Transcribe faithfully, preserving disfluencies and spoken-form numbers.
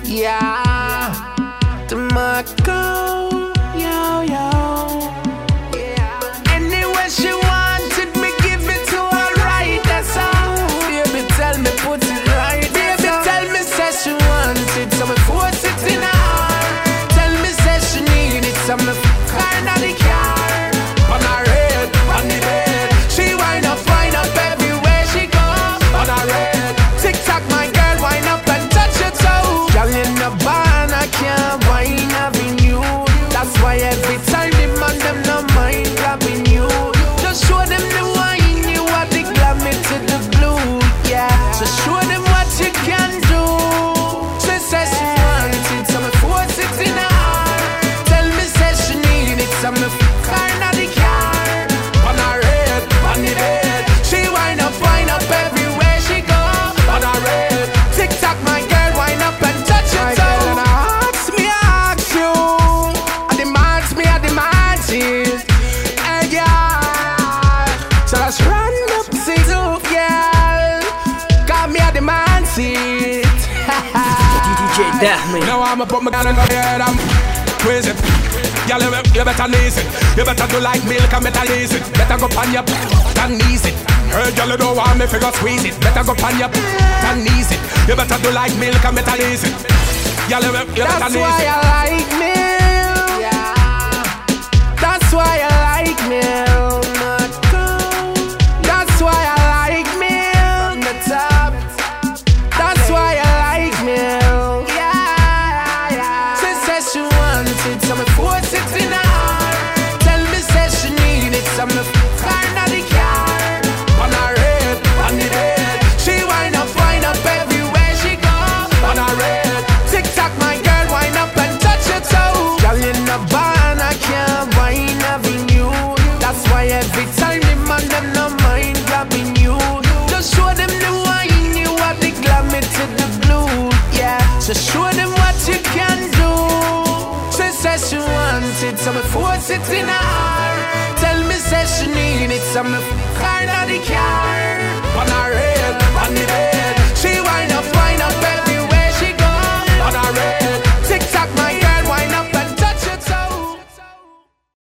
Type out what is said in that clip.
Yeah, to Marco, yo, yo. Yeah. Anywhere she wanted me, give it to her right, that's all. Baby, tell me, put it right. Baby, tell me, say she wants it, so me force it in her. Tell me, say she need it, so me kind of the car. On her head, on the bed, she wind up, wind up everywhere she go. On her head, tick tock, my girl, wind up and touch your toes. Girl in the barn, I can't wine having you. That's why every time the man them no mind grabbing you. Just show them the wine, you have the glamour to the blue, yeah. So show them what you can do. She says she wants it, so me force it in her. Tell me says she need it, so me car not the car. On her head, on the bed, she wind up, wind up everywhere she go. On her head, tick tock, my girl, wind up and touch your toe. And I ask me, I ask you, I demand me, I demand it. Hey, yeah. So let's run up, sing up, yeah. Got me, I demand it. D J Dahmi. Now I'ma put my gun on your head, I'm crazy. Y'all, you, you better knees it. You better do like milk and better lace it. Better go pan your and knees it. Hey, y'all, you don't want me figure squeeze it. Better go pan your and knees it. You better do like milk and better lace it. Y'all, you, you better That's knees why it. I like milk. Yeah. That's why I like milk. That's why I like milk. On the top. That's why I like milk. Yeah, yeah. She says she wants it, so me force it in her. Tell me says she need it, so me car not the car. On her head, on the bed, she wind up, wind up everywhere she go. On her head, tick tock, my girl, wind up and touch your toes. Girl in the barn, I can't wine having you. That's why every time the man them no mind grabbing you. Just show them the wine, you have the glamour to the blue, yeah. So show them what you can do. She says she wants it, so me force it in her. Tell me says she need it, so me car not the car.